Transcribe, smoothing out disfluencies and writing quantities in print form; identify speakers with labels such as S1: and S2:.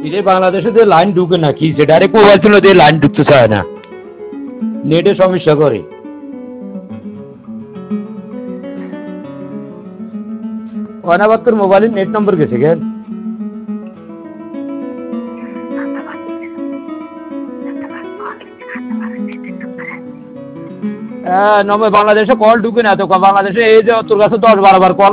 S1: ইরে বাংলাদেশে যে লাইন ঢুকে না কি সেটা ডাইরেক্ট মোবাইল ছিল দিয়ে লাইন ঢুকতে চায় না, নেটে সমস্যা করে। অনাবাত্তর মোবাইলের নেট নম্বর গেছে কেন? হ্যাঁ, বাংলাদেশে কল ঢুকে না তো, বাংলাদেশে এই যে তোর কাছে 10-12 বার কল